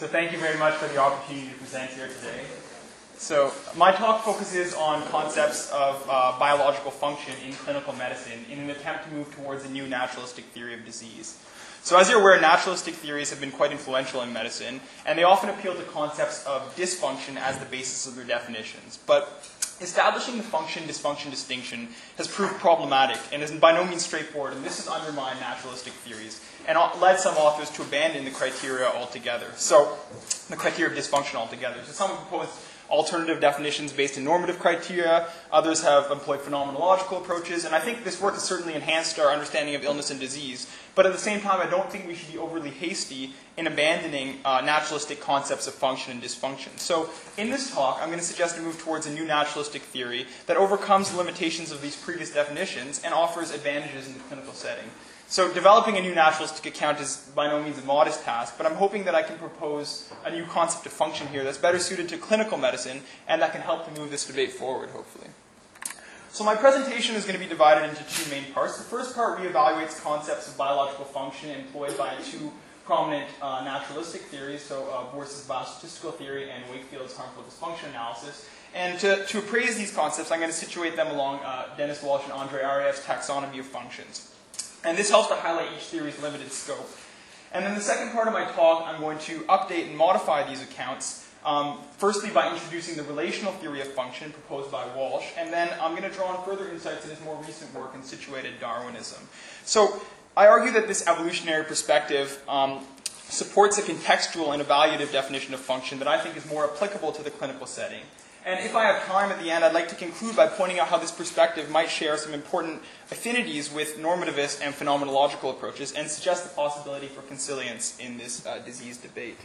So thank you very much for the opportunity to present here today. So my talk focuses on concepts of biological function in clinical medicine in an attempt to move towards a new naturalistic theory of disease. So as you're aware, naturalistic theories have been quite influential in medicine, and they often appeal to concepts of dysfunction as the basis of their definitions. But establishing the function-dysfunction distinction has proved problematic and is by no means straightforward, and this has undermined naturalistic theories and led some authors to abandon the criteria altogether. So, the criteria of dysfunction altogether. So some have proposed alternative definitions based in normative criteria, others have employed phenomenological approaches, and I think this work has certainly enhanced our understanding of illness and disease. But at the same time, I don't think we should be overly hasty in abandoning naturalistic concepts of function and dysfunction. So in this talk, I'm going to suggest a move towards a new naturalistic theory that overcomes the limitations of these previous definitions and offers advantages in the clinical setting. So developing a new naturalistic account is by no means a modest task, but I'm hoping that I can propose a new concept of function here that's better suited to clinical medicine and that can help to move this debate forward, hopefully. So my presentation is going to be divided into two main parts. The first part reevaluates concepts of biological function employed by two prominent naturalistic theories, so Boris's biostatistical theory and Wakefield's harmful dysfunction analysis. And to appraise these concepts, I'm going to situate them along Dennis Walsh and Andrei Arryev's taxonomy of functions. And this helps to highlight each theory's limited scope. And then the second part of my talk, I'm going to update and modify these accounts, firstly by introducing the relational theory of function proposed by Walsh, and then I'm going to draw on further insights in his more recent work in situated Darwinism. So I argue that this evolutionary perspective supports a contextual and evaluative definition of function that I think is more applicable to the clinical setting. And if I have time at the end, I'd like to conclude by pointing out how this perspective might share some important affinities with normativist and phenomenological approaches and suggest the possibility for consilience in this disease debate.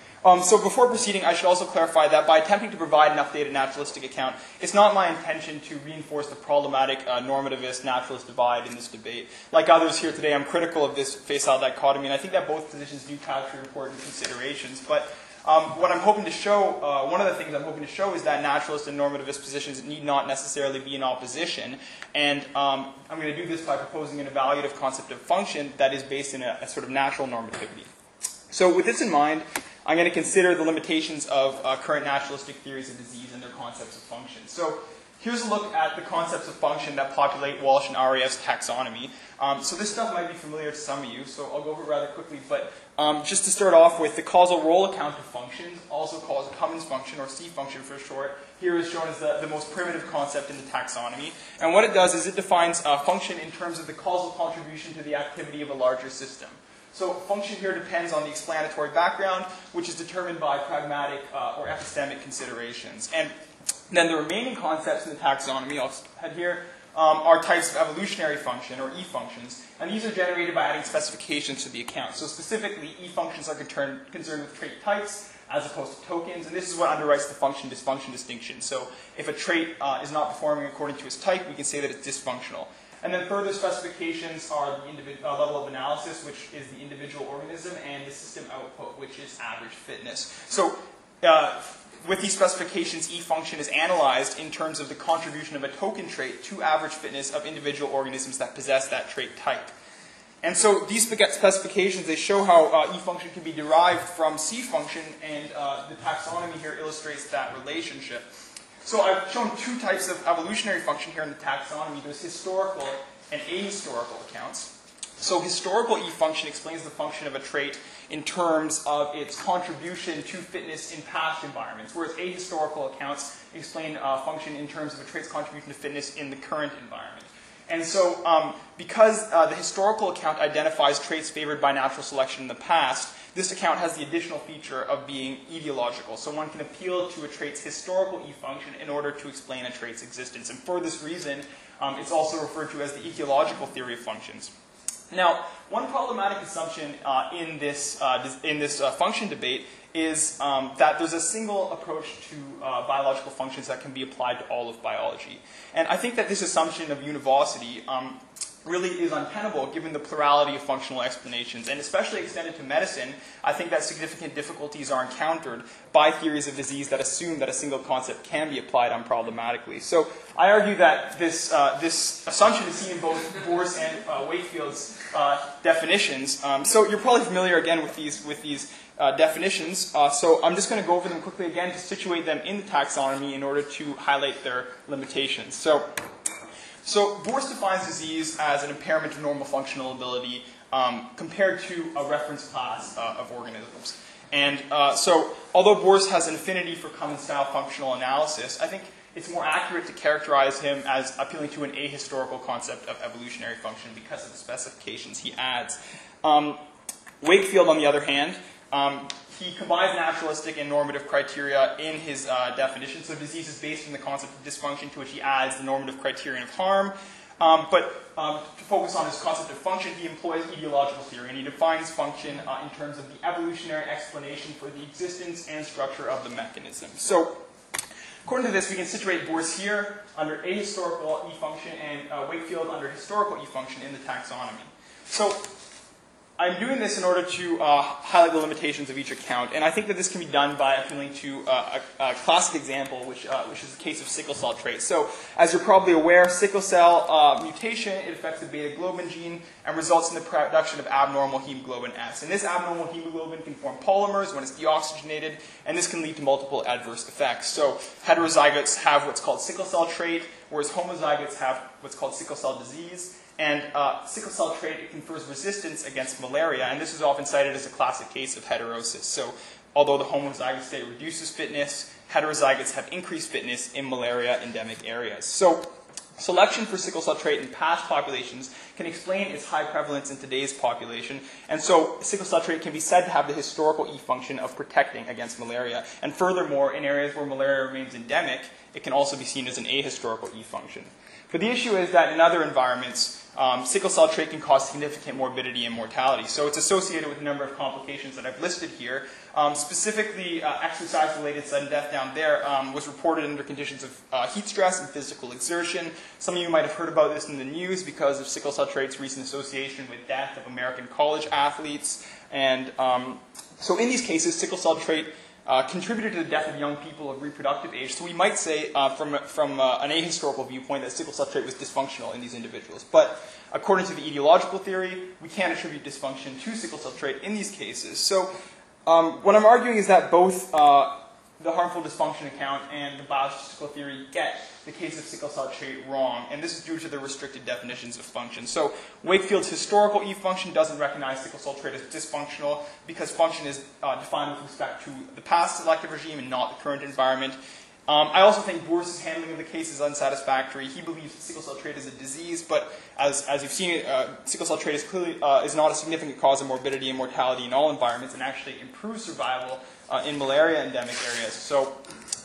So before proceeding, I should also clarify that by attempting to provide an updated naturalistic account, it's not my intention to reinforce the problematic normativist-naturalist divide in this debate. Like others here today, I'm critical of this facile dichotomy, and I think that both positions do capture important considerations. But what I'm hoping to show, one of the things I'm hoping to show is that naturalist and normativist positions need not necessarily be in opposition. And I'm going to do this by proposing an evaluative concept of function that is based in a sort of natural normativity. So with this in mind, I'm going to consider the limitations of current naturalistic theories of disease and their concepts of function. So here's a look at the concepts of function that populate Walsh and Arryev's taxonomy. So this stuff might be familiar to some of you, so I'll go over it rather quickly. But just to start off with, the causal role account of functions, also called Cummins function, or C function for short, here is shown as the most primitive concept in the taxonomy. And what it does is it defines function in terms of the causal contribution to the activity of a larger system. So function here depends on the explanatory background, which is determined by pragmatic or epistemic considerations. And then the remaining concepts in the taxonomy, I'll head here, are types of evolutionary function, or E-functions, and these are generated by adding specifications to the account. So specifically, E-functions are concerned with trait types as opposed to tokens, and this is what underwrites the function-dysfunction distinction. So if a trait is not performing according to its type, we can say that it's dysfunctional. And then further specifications are the level of analysis, which is the individual organism, and the system output, which is average fitness. So with these specifications, E-function is analyzed in terms of the contribution of a token trait to average fitness of individual organisms that possess that trait type. And so these specifications, they show how E-function can be derived from C-function, and the taxonomy here illustrates that relationship. So I've shown two types of evolutionary function here in the taxonomy. There's historical and ahistorical accounts. So historical E-function explains the function of a trait in terms of its contribution to fitness in past environments, whereas ahistorical accounts explain function in terms of a trait's contribution to fitness in the current environment. And so because the historical account identifies traits favored by natural selection in the past, this account has the additional feature of being etiological. So one can appeal to a trait's historical E-function in order to explain a trait's existence. And for this reason, it's also referred to as the etiological theory of functions. Now, one problematic assumption in this function debate is that there's a single approach to biological functions that can be applied to all of biology. And I think that this assumption of univocity really is untenable given the plurality of functional explanations, and especially extended to medicine. I think that significant difficulties are encountered by theories of disease that assume that a single concept can be applied unproblematically. So I argue that this assumption is seen in both Bohr's and Wakefield's definitions. So you're probably familiar again with these definitions. So I'm just going to go over them quickly again to situate them in the taxonomy in order to highlight their limitations. So Bohr's defines disease as an impairment of normal functional ability compared to a reference class of organisms. And so although Bohr's has an affinity for common-style functional analysis, I think it's more accurate to characterize him as appealing to an ahistorical concept of evolutionary function because of the specifications he adds. Wakefield, on the other hand, he combines naturalistic and normative criteria in his definition. So disease is based on the concept of dysfunction, to which he adds the normative criterion of harm. But to focus on his concept of function, he employs ideological theory, and he defines function in terms of the evolutionary explanation for the existence and structure of the mechanism. So according to this, we can situate Bohr's here under ahistorical E-function and Wakefield under historical E-function in the taxonomy. So I'm doing this in order to highlight the limitations of each account, and I think that this can be done by appealing to a classic example, which is the case of sickle cell trait. So, as you're probably aware, sickle cell mutation, it affects the beta globin gene and results in the production of abnormal hemoglobin S. And this abnormal hemoglobin can form polymers when it's deoxygenated, and this can lead to multiple adverse effects. So, heterozygotes have what's called sickle cell trait, whereas homozygotes have what's called sickle cell disease. And sickle cell trait, it confers resistance against malaria, and this is often cited as a classic case of heterosis. So although the homozygous state reduces fitness, heterozygotes have increased fitness in malaria endemic areas. So selection for sickle cell trait in past populations can explain its high prevalence in today's population, and so sickle cell trait can be said to have the historical E-function of protecting against malaria. And furthermore, in areas where malaria remains endemic, it can also be seen as an ahistorical E-function. But the issue is that in other environments, sickle cell trait can cause significant morbidity and mortality. So it's associated with a number of complications that I've listed here. Specifically, exercise-related sudden death down there was reported under conditions of heat stress and physical exertion. Some of you might have heard about this in the news because of sickle cell trait's recent association with death of American college athletes. And so in these cases, sickle cell trait contributed to the death of young people of reproductive age. So we might say, from an ahistorical viewpoint, that sickle cell trait was dysfunctional in these individuals. But according to the etiological theory, we can't attribute dysfunction to sickle cell trait in these cases. So what I'm arguing is that both the harmful dysfunction account and the biostatistical theory get the case of sickle cell trait wrong, and this is due to the restricted definitions of function. So Wakefield's historical E-function doesn't recognize sickle cell trait as dysfunctional because function is defined with respect to the past selective regime and not the current environment. I also think Bohr's handling of the case is unsatisfactory. He believes that sickle cell trait is a disease, but as you've seen, sickle cell trait is clearly is not a significant cause of morbidity and mortality in all environments, and actually improves survival in malaria endemic areas. So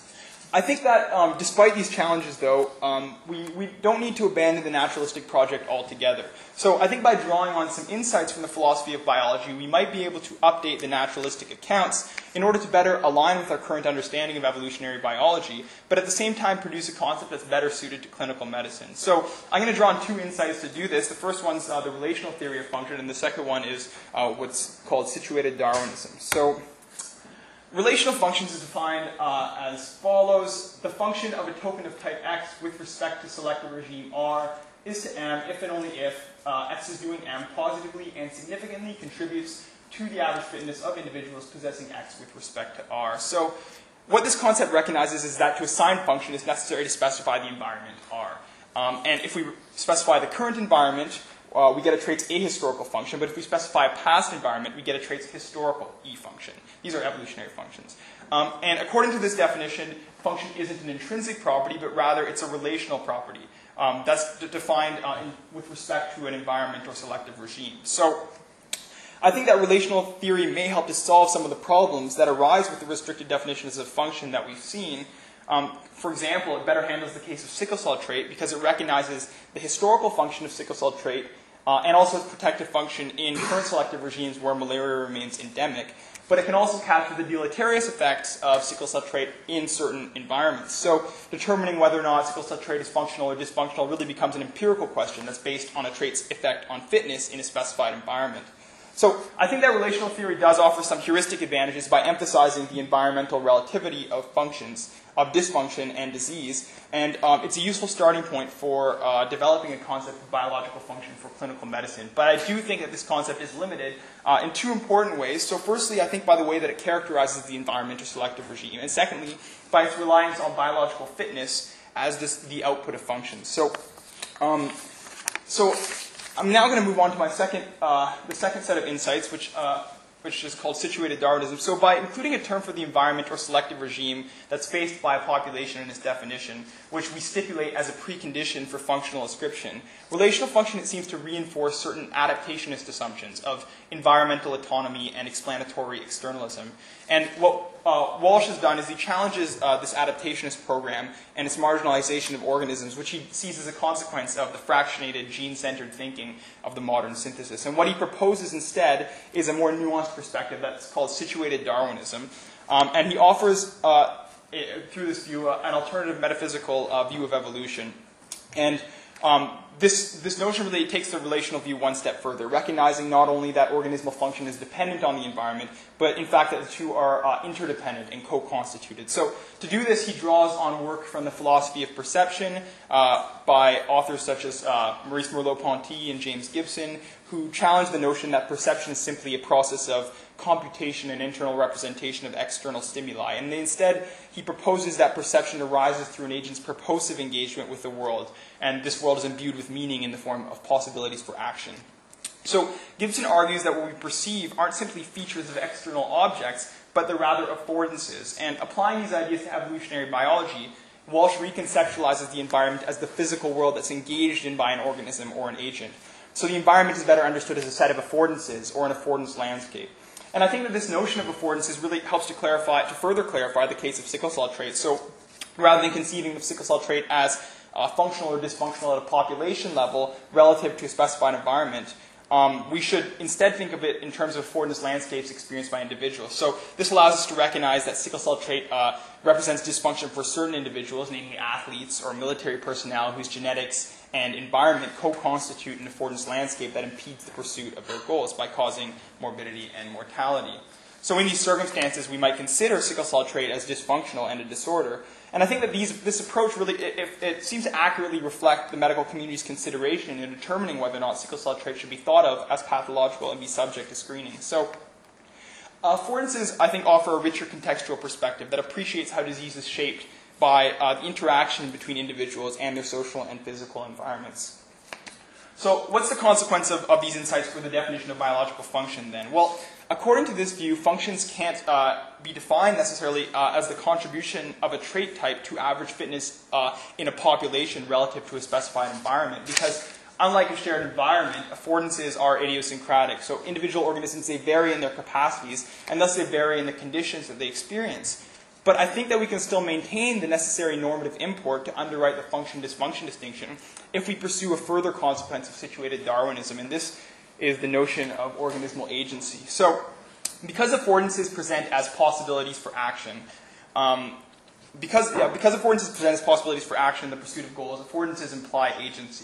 I think that despite these challenges, though, we don't need to abandon the naturalistic project altogether. So I think by drawing on some insights from the philosophy of biology, we might be able to update the naturalistic accounts in order to better align with our current understanding of evolutionary biology, but at the same time produce a concept that's better suited to clinical medicine. So I'm going to draw on two insights to do this. The first one's the relational theory of function, and the second one is what's called situated Darwinism. So relational functions is defined as follows. The function of a token of type x with respect to selective regime R is to M if and only if x is doing M positively and significantly contributes to the average fitness of individuals possessing x with respect to R. So what this concept recognizes is that to assign function it's necessary to specify the environment R. And if we specify the current environment, we get a trait's ahistorical function, but if we specify a past environment, we get a trait's historical E-function. These are evolutionary functions. And according to this definition, function isn't an intrinsic property, but rather it's a relational property. That's defined with respect to an environment or selective regime. So I think that relational theory may help to solve some of the problems that arise with the restricted definitions of function that we've seen. For example, it better handles the case of sickle cell trait because it recognizes the historical function of sickle cell trait and also its protective function in current selective regimes where malaria remains endemic. but it can also capture the deleterious effects of sickle cell trait in certain environments. So determining whether or not sickle cell trait is functional or dysfunctional really becomes an empirical question that's based on a trait's effect on fitness in a specified environment. So I think that relational theory does offer some heuristic advantages by emphasizing the environmental relativity of functions, of dysfunction and disease, and it's a useful starting point for developing a concept of biological function for clinical medicine. But I do think that this concept is limited in two important ways. So firstly, I think by the way that it characterizes the environmental selective regime, and secondly, by its reliance on biological fitness as the output of functions. So I'm now going to move on to my the second set of insights, which is called situated Darwinism. So by including a term for the environment or selective regime that's faced by a population in its definition, which we stipulate as a precondition for functional ascription, relational function, it seems to reinforce certain adaptationist assumptions of environmental autonomy and explanatory externalism. And what Walsh has done is he challenges this adaptationist program and its marginalization of organisms, which he sees as a consequence of the fractionated, gene-centered thinking of the modern synthesis. And what he proposes instead is a more nuanced perspective that's called situated Darwinism. And he offers, through this view, an alternative metaphysical view of evolution. And this notion really takes the relational view one step further, recognizing not only that organismal function is dependent on the environment, but in fact that the two are interdependent and co-constituted. So to do this, he draws on work from the philosophy of perception by authors such as Maurice Merleau-Ponty and James Gibson, who challenge the notion that perception is simply a process of computation and internal representation of external stimuli. And instead, he proposes that perception arises through an agent's purposive engagement with the world, and this world is imbued with meaning in the form of possibilities for action. So Gibson argues that what we perceive aren't simply features of external objects, but they're rather affordances. And applying these ideas to evolutionary biology, Walsh reconceptualizes the environment as the physical world that's engaged in by an organism or an agent. So the environment is better understood as a set of affordances or an affordance landscape. And I think that this notion of affordances really helps to further clarify the case of sickle cell trait. So rather than conceiving of sickle cell trait as functional or dysfunctional at a population level relative to a specified environment, we should instead think of it in terms of affordance landscapes experienced by individuals. So this allows us to recognize that sickle cell trait represents dysfunction for certain individuals, namely athletes or military personnel whose genetics and environment co-constitute an affordance landscape that impedes the pursuit of their goals by causing morbidity and mortality. So in these circumstances, we might consider sickle cell trait as dysfunctional and a disorder. And I think that this approach really, it seems to accurately reflect the medical community's consideration in determining whether or not sickle cell trait should be thought of as pathological and be subject to screening. So affordances, I think, offer a richer contextual perspective that appreciates how disease is shaped by the interaction between individuals and their social and physical environments. So what's the consequence of these insights for the definition of biological function then? Well, according to this view, functions can't be defined necessarily as the contribution of a trait type to average fitness in a population relative to a specified environment, because unlike a shared environment, affordances are idiosyncratic. So individual organisms, they vary in their capacities, and thus they vary in the conditions that they experience. But I think that we can still maintain the necessary normative import to underwrite the function-dysfunction distinction if we pursue a further consequence of situated Darwinism, and this is the notion of organismal agency. So because affordances present as possibilities for action, because affordances present as possibilities for action in the pursuit of goals, affordances imply agency.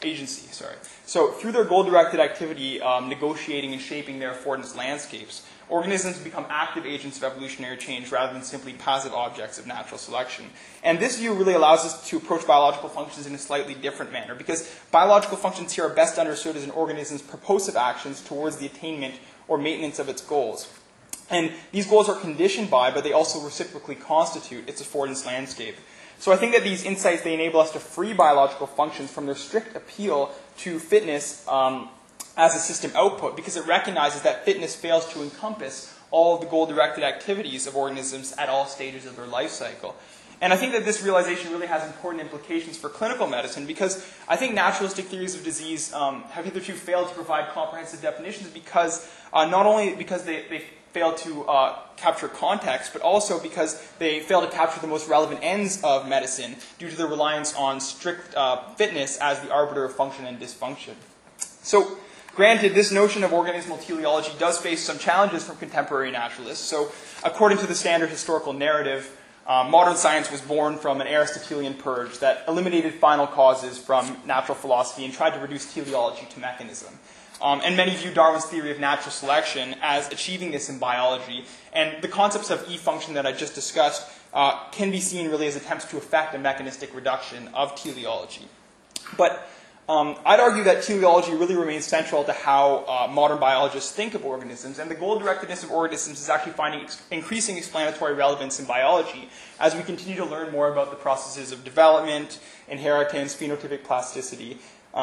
So through their goal-directed activity, negotiating and shaping their affordance landscapes, organisms become active agents of evolutionary change rather than simply passive objects of natural selection. And this view really allows us to approach biological functions in a slightly different manner, because biological functions here are best understood as an organism's purposive actions towards the attainment or maintenance of its goals. And these goals are conditioned by, but they also reciprocally constitute, its affordance landscape. So I think that these insights, they enable us to free biological functions from their strict appeal to fitness as a system output, because it recognizes that fitness fails to encompass all of the goal-directed activities of organisms at all stages of their life cycle. And I think that this realization really has important implications for clinical medicine, because I think naturalistic theories of disease have hitherto failed to provide comprehensive definitions, because not only because they fail to capture context, but also because they fail to capture the most relevant ends of medicine due to their reliance on strict fitness as the arbiter of function and dysfunction. So Granted, this notion of organismal teleology does face some challenges from contemporary naturalists. So, according to the standard historical narrative, modern science was born from an Aristotelian purge that eliminated final causes from natural philosophy and tried to reduce teleology to mechanism. And many view Darwin's theory of natural selection as achieving this in biology. And the concepts of E function that I just discussed can be seen really as attempts to effect a mechanistic reduction of teleology. But I'd argue that teleology really remains central to how modern biologists think of organisms, and the goal-directedness of organisms is actually finding increasing explanatory relevance in biology as we continue to learn more about the processes of development, inheritance, phenotypic plasticity,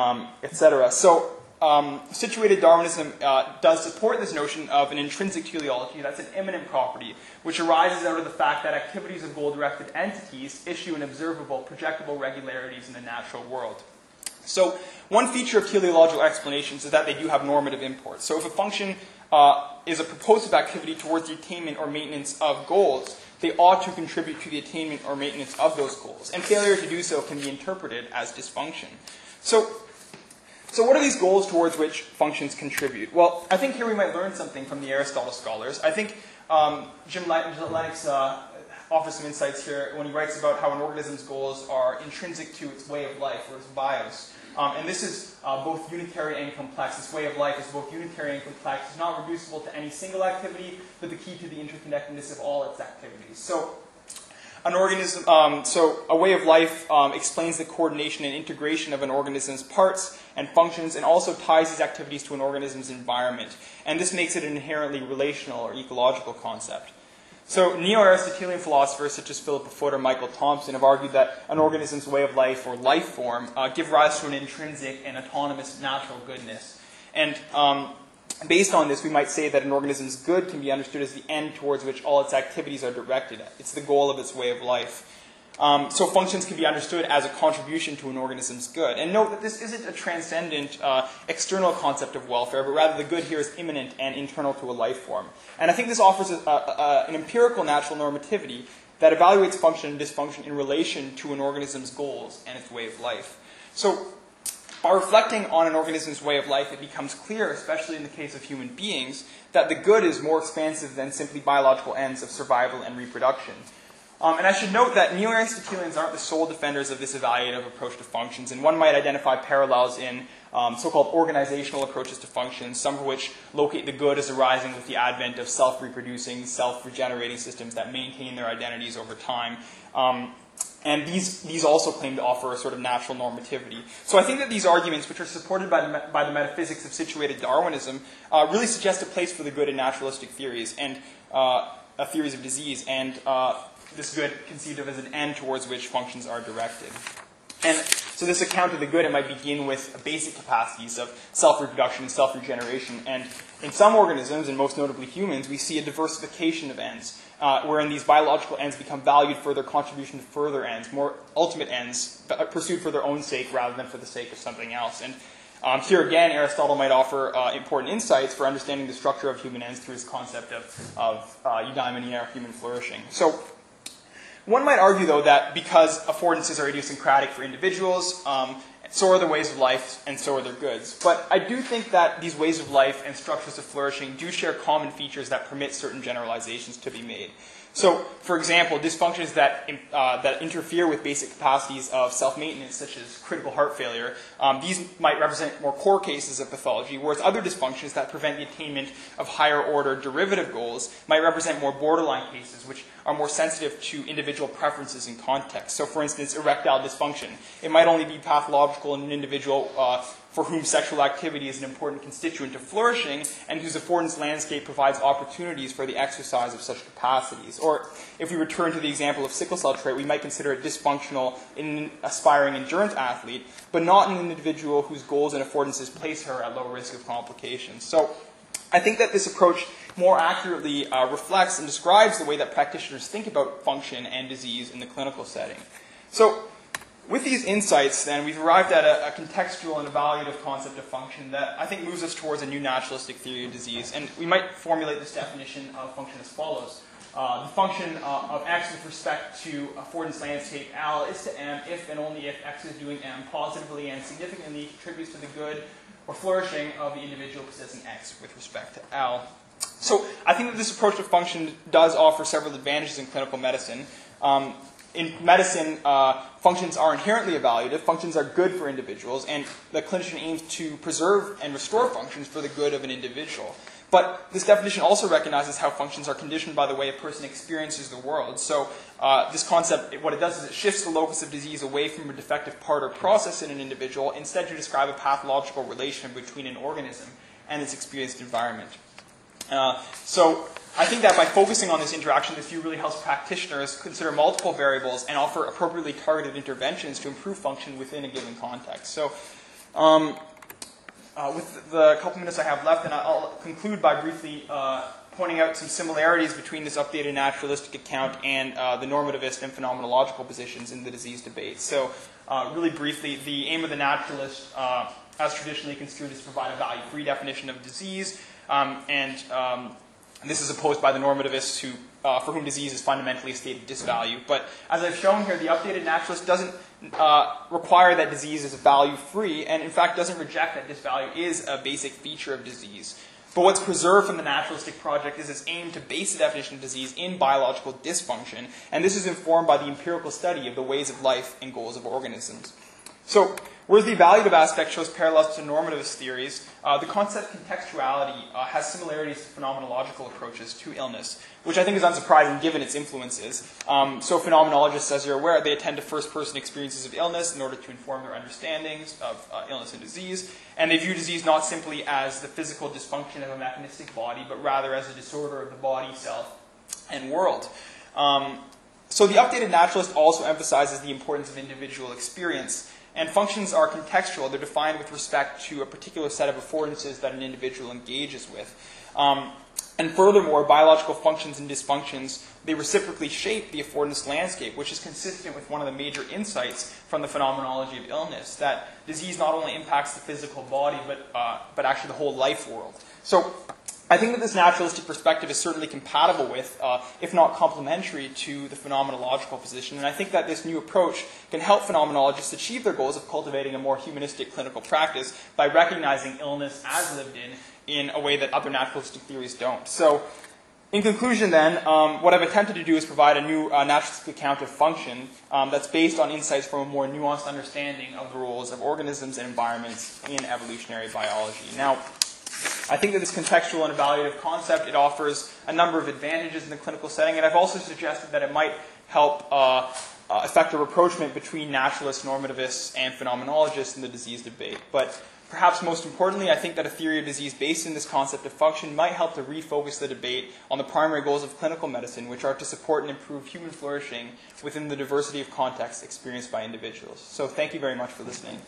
etc. So, situated Darwinism does support this notion of an intrinsic teleology, that's an immanent property, which arises out of the fact that activities of goal-directed entities issue an observable, projectable regularities in the natural world. So one feature of teleological explanations is that they do have normative import. So if a function is a propulsive activity towards the attainment or maintenance of goals, they ought to contribute to the attainment or maintenance of those goals. And failure to do so can be interpreted as dysfunction. So what are these goals towards which functions contribute? Well, I think here we might learn something from the Aristotle scholars. I think Jim Lennox offers some insights here when he writes about how an organism's goals are intrinsic to its way of life, or its bios. And this is both unitary and complex. This way of life is both unitary and complex. It's not reducible to any single activity, but the key to the interconnectedness of all its activities. So an organism, so a way of life explains the coordination and integration of an organism's parts and functions, and also ties these activities to an organism's environment. And this makes it an inherently relational or ecological concept. So neo-Aristotelian philosophers such as Philip Foot or Michael Thompson have argued that an organism's way of life or life form give rise to an intrinsic and autonomous natural goodness. And based on this, we might say that an organism's good can be understood as the end towards which all its activities are directed at. It's the goal of its way of life. So functions can be understood as a contribution to an organism's good. And note that this isn't a transcendent external concept of welfare, but rather the good here is immanent and internal to a life form. And I think this offers an empirical natural normativity that evaluates function and dysfunction in relation to an organism's goals and its way of life. So by reflecting on an organism's way of life, it becomes clear, especially in the case of human beings, that the good is more expansive than simply biological ends of survival and reproduction. And I should note that neo-Aristotelians aren't the sole defenders of this evaluative approach to functions, and one might identify parallels in so-called organizational approaches to functions, some of which locate the good as arising with the advent of self-reproducing, self-regenerating systems that maintain their identities over time. And these also claim to offer a sort of natural normativity. So I think that these arguments, which are supported by the metaphysics of situated Darwinism, really suggest a place for the good in naturalistic theories and theories of disease, and this good conceived of as an end towards which functions are directed. And so this account of the good, it might begin with basic capacities of self-reproduction and self-regeneration. And in some organisms, and most notably humans, we see a diversification of ends, wherein these biological ends become valued for their contribution to further ends, more ultimate ends, pursued for their own sake rather than for the sake of something else. And here again, Aristotle might offer important insights for understanding the structure of human ends through his concept of eudaimonia, or human flourishing. So one might argue, though, that because affordances are idiosyncratic for individuals, so are their ways of life, and so are their goods. But I do think that these ways of life and structures of flourishing do share common features that permit certain generalizations to be made. So, for example, dysfunctions that interfere with basic capacities of self-maintenance, such as critical heart failure, these might represent more core cases of pathology, whereas other dysfunctions that prevent the attainment of higher-order derivative goals might represent more borderline cases, which are more sensitive to individual preferences and context. So, for instance, erectile dysfunction. It might only be pathological in an individual for whom sexual activity is an important constituent of flourishing, and whose affordance landscape provides opportunities for the exercise of such capacities. Or, if we return to the example of sickle cell trait, we might consider it dysfunctional in an aspiring endurance athlete, but not in an individual whose goals and affordances place her at low risk of complications. So, I think that this approach more accurately reflects and describes the way that practitioners think about function and disease in the clinical setting. So, with these insights, then, we've arrived at a contextual and evaluative concept of function that I think moves us towards a new naturalistic theory of disease. And we might formulate this definition of function as follows. The function of x with respect to affordance landscape L is to M if and only if x is doing M positively and significantly contributes to the good, or flourishing of the individual possessing X with respect to L. So I think that this approach to function does offer several advantages in clinical medicine. In medicine, functions are inherently evaluative. Functions are good for individuals, and the clinician aims to preserve and restore functions for the good of an individual. But this definition also recognizes how functions are conditioned by the way a person experiences the world. So this concept, what it does is it shifts the locus of disease away from a defective part or process in an individual, instead to describe a pathological relation between an organism and its experienced environment. So I think that by focusing on this interaction, this view really helps practitioners consider multiple variables and offer appropriately targeted interventions to improve function within a given context. So with the couple minutes I have left, and I'll conclude by briefly pointing out some similarities between this updated naturalistic account and the normativist and phenomenological positions in the disease debate. So really briefly, the aim of the naturalist, as traditionally construed, is to provide a value-free definition of disease, and this is opposed by the normativists who, for whom disease is fundamentally a state of disvalue. But as I've shown here, the updated naturalist doesn't require that disease is value-free, and in fact doesn't reject that disvalue is a basic feature of disease. But what's preserved from the naturalistic project is its aim to base the definition of disease in biological dysfunction, and this is informed by the empirical study of the ways of life and goals of organisms. So, whereas the evaluative aspect shows parallels to normativist theories, the concept contextuality has similarities to phenomenological approaches to illness, which I think is unsurprising given its influences. So phenomenologists, as you're aware, they attend to first-person experiences of illness in order to inform their understandings of illness and disease, and they view disease not simply as the physical dysfunction of a mechanistic body, but rather as a disorder of the body, self, and world. So the updated naturalist also emphasizes the importance of individual experience. And functions are contextual. They're defined with respect to a particular set of affordances that an individual engages with. And furthermore, biological functions and dysfunctions, they reciprocally shape the affordance landscape, which is consistent with one of the major insights from the phenomenology of illness, that disease not only impacts the physical body, but actually the whole life world. So I think that this naturalistic perspective is certainly compatible with, if not complementary to, the phenomenological position. And I think that this new approach can help phenomenologists achieve their goals of cultivating a more humanistic clinical practice by recognizing illness as lived in a way that other naturalistic theories don't. So, in conclusion then, what I've attempted to do is provide a new naturalistic account of function that's based on insights from a more nuanced understanding of the roles of organisms and environments in evolutionary biology. Now, I think that this contextual and evaluative concept, it offers a number of advantages in the clinical setting, and I've also suggested that it might help effect a rapprochement between naturalists, normativists, and phenomenologists in the disease debate. But perhaps most importantly, I think that a theory of disease based in this concept of function might help to refocus the debate on the primary goals of clinical medicine, which are to support and improve human flourishing within the diversity of contexts experienced by individuals. So thank you very much for listening.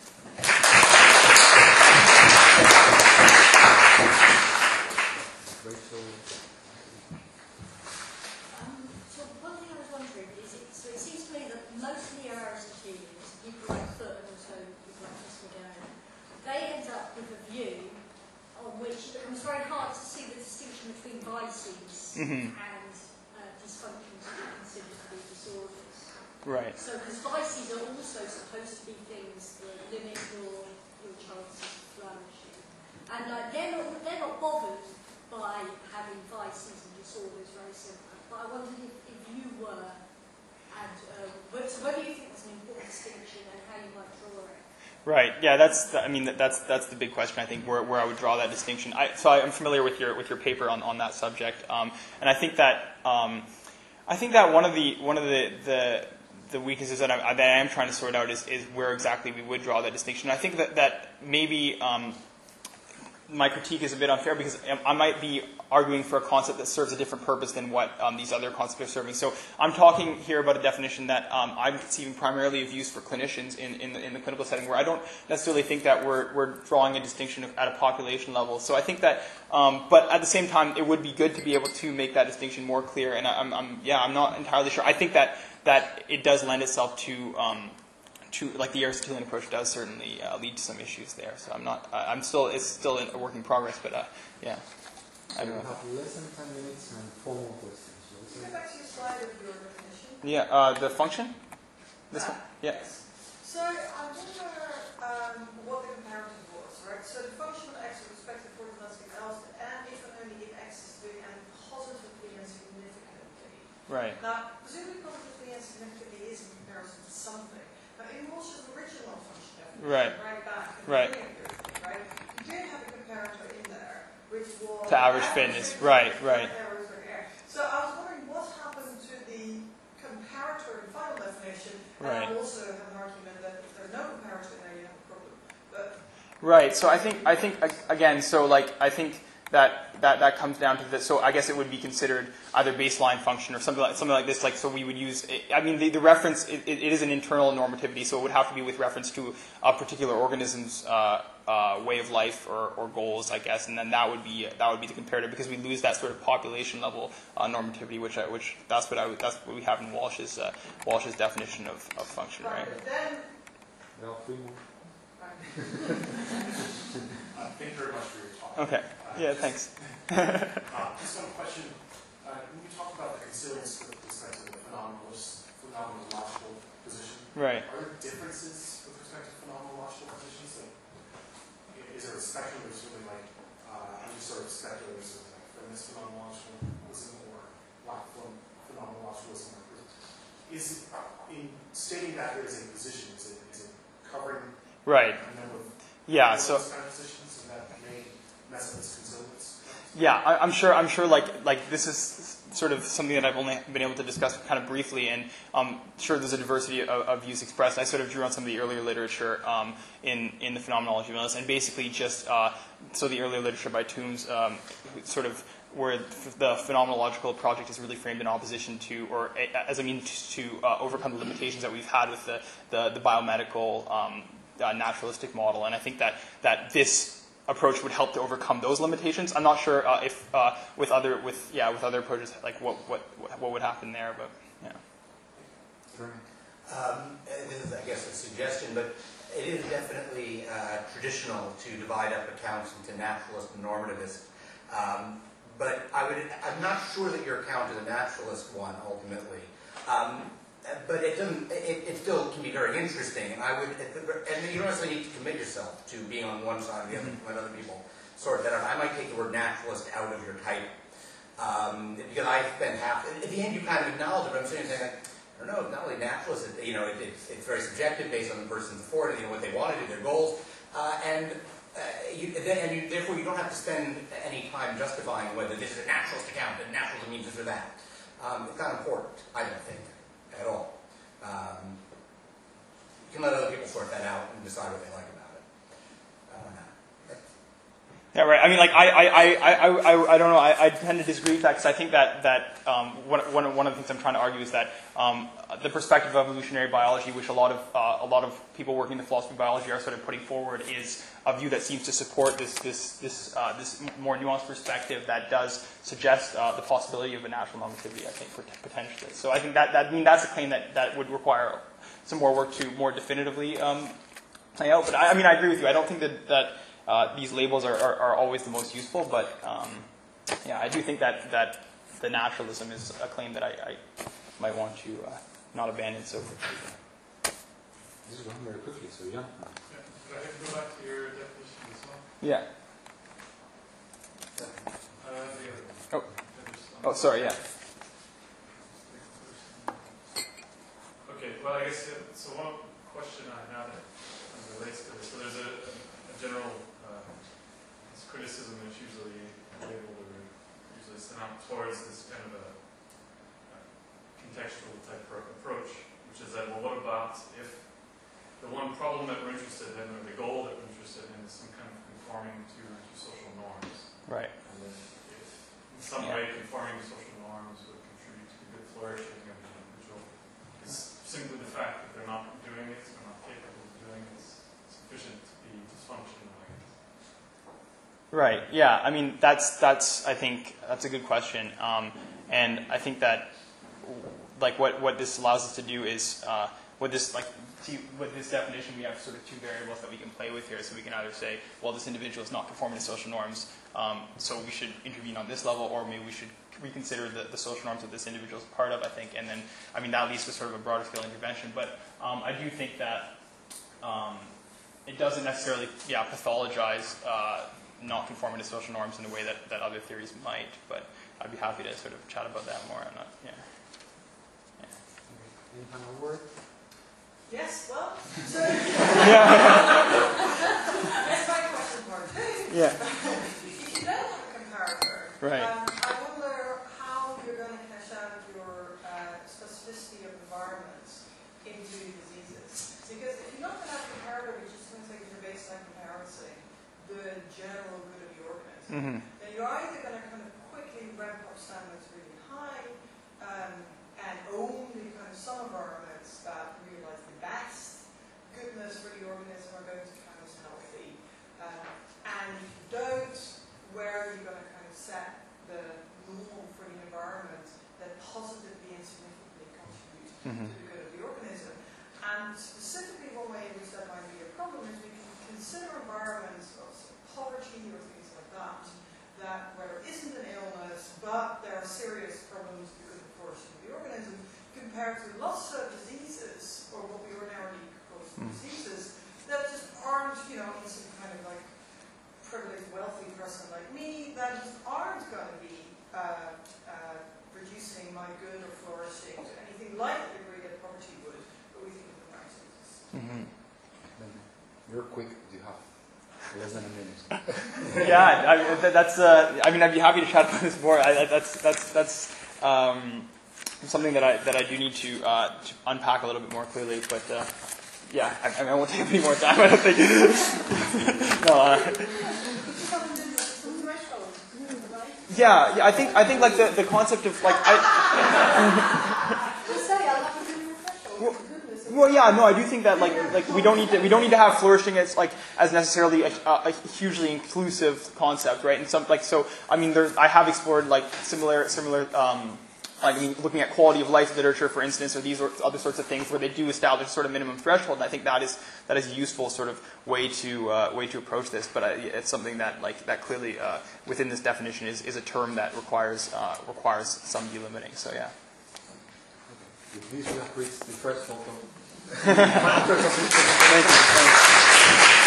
So one thing I was wondering is, it seems to me that most of the Aristotelians, people like Foot and also people like Mr. they end up with a view on which it becomes very hard to see the distinction between vices and dysfunctions that are considered to be disorders. Right. So, because vices are also supposed to be things that limit your chances of flourishing. And they're not bothered by having vices and disorders, very simple. But I wondered if you were, and so whether you think there's an important distinction and how you might draw it. Right. Yeah. That's the big question. I think where I would draw that distinction. So I'm familiar with your paper on that subject, and I think that one of the weaknesses that I am trying to sort out is where exactly we would draw that distinction. I think that maybe my critique is a bit unfair because I might be arguing for a concept that serves a different purpose than what these other concepts are serving. So I'm talking here about a definition that I'm conceiving primarily of use for clinicians in the clinical setting, where I don't necessarily think that we're drawing a distinction at a population level. So I think that, but at the same time, it would be good to be able to make that distinction more clear. And I'm not entirely sure. I think that it does lend itself to like the Aristotelian approach does certainly lead to some issues there. So it's still a work in progress, but yeah. I don't know. We have less than 10 minutes and 4 more questions. Can I go back to your slide of your definition? Yeah, the function? This one? Yeah. Yes. So I wonder what the comparative was, right? So the function Right. Now, presumably positively and significantly is in comparison to something. Now, in Walsh's original function definition, Right. right back in Right. the beginning of it, right, you did have a comparator in there, which was To average fitness. Right, right. So I was wondering what happened to the comparator in final definition, and Right. I also have an argument that if there's no comparator there, you have a problem. But Right. So I think again. So like I think that comes down to this. So I guess it would be considered either baseline function or something like this. Like so we would use. I mean the reference it is an internal normativity. So it would have to be with reference to a particular organism's way of life or goals, I guess. And then that would be the comparator because we lose that sort of population level normativity, which that's what we have in Walsh's definition of function, right? But then, Well, 3 more. Thank you very much for your talk. Okay. Yeah. Thanks. Just one question. When you talk about the consilience with respect to the phenomenological position, Right. are there differences with respect to phenomenological positions? Like, is there a spectrum of something like, I'm just sort of speculating, sort of like feminist phenomenologicalism or black phenomenologicalism? Is it, in stating that there is a position, is it covering Right. a number of Yeah. So. those kind of positions, and that may mess up its consilience? Yeah, I'm sure. Like this is sort of something that I've only been able to discuss kind of briefly, and sure there's a diversity of views expressed. I sort of drew on some of the earlier literature in the phenomenology of illness, and basically just so the earlier literature by Toombs sort of where the phenomenological project is really framed in opposition to, or as a means to overcome the limitations that we've had with the biomedical naturalistic model, and I think that this approach would help to overcome those limitations. I'm not sure if with other approaches like what would happen there, but yeah. This is, I guess, a suggestion, but it is definitely traditional to divide up accounts into naturalist and normativist. But I'm not sure that your account is a naturalist one ultimately. But it doesn't. It still can be very interesting, and and you don't necessarily need to commit yourself to being on one side or the other. Let other people sort that out. I might take the word naturalist out of your type because I spent half. At the end, you kind of acknowledge it. But I'm saying like, I don't know. It's not really naturalist. It's very subjective based on the person's afford, what they want to do, their goals, therefore you don't have to spend any time justifying whether this is a naturalist account and naturalism means this or that. It's not important, I don't think. At all. You can let other people sort that out and decide what they like about it. Yeah, right. I mean, like, I don't know. I tend to disagree with that because I think that one of the things I'm trying to argue is that the perspective of evolutionary biology, which a lot of people working in the philosophy of biology are sort of putting forward, is a view that seems to support this more nuanced perspective that does suggest the possibility of a natural normativity, I think, potentially. So I think that's a claim that would require some more work to more definitively play out. But I mean, I agree with you. I don't think that these labels are always the most useful, but yeah, I do think that the naturalism is a claim that I might want to not abandon so quickly. This is going very quickly, so yeah. Could I go back to your definition as well? Yeah. The other Oh, sorry, yeah. Okay, well, I guess, so one question I had that relates to this. So there's a general criticism that's usually labeled or usually sent out towards this kind of a contextual type approach, which is that, well, what about if the one problem that we're interested in, or the goal that we're interested in, is some kind of conforming to social norms? Right. And if in some way conforming to social norms would contribute to the good flourishing of the individual, is simply the fact that they're not doing it, or not capable of doing it, is sufficient to be dysfunctional, I guess. Right. Yeah. I mean, that's. I think that's a good question, and I think that, like, what this allows us to do is, with this definition, we have sort of two variables that we can play with here. So we can either say, well, this individual is not conforming to social norms, so we should intervene on this level, or maybe we should reconsider the social norms that this individual is part of. I think, and then, I mean, that leads to sort of a broader scale intervention. But I do think that it doesn't necessarily, pathologize not conforming to social norms in the way that other theories might, but I'd be happy to sort of chat about that more. I'm not, yeah. So, Yeah. that's my question part two. Yeah. If you don't have a comparator, Right. I wonder how you're going to cash out your specificity of environments into diseases. Because if you're not going to have a comparator, which is going to take the baseline comparison, the general good of the organism, Mm-hmm. then you're either going to kind of quickly ramp up standards really high and only kind of some environments that realize the best goodness for the organism are going to count as healthy. And if you don't, where are you going to kind of set the normal for the environment that positively and significantly contributes to the good of the organism? And specifically one way in which that might be a problem is we can consider environments of poverty or things like that, where there isn't an illness, but there are serious problems because of flourishing of the organism, compared to lots of diseases, or what we ordinarily call diseases, that just aren't, in some kind of like privileged, wealthy person like me, that just aren't going to be reducing my good or flourishing to anything like the degree that poverty would, but we think of the right diseases. Mm-hmm. You're quick. You have less than a minute. Yeah, that's. I'd be happy to chat about this more. That's something that I do need to unpack a little bit more clearly. But yeah, I won't take any more time. I don't think. No. Yeah, I think like the concept of like Well, yeah, no, I do think that like we don't need to have flourishing as necessarily a hugely inclusive concept, right? And I have explored like similar looking at quality of life literature, for instance, or these or other sorts of things where they do establish sort of minimum threshold. And I think that is a useful sort of way to approach this. But it's something that clearly within this definition is a term that requires some delimiting. So yeah. With this, we have reached the first photo. Thank you.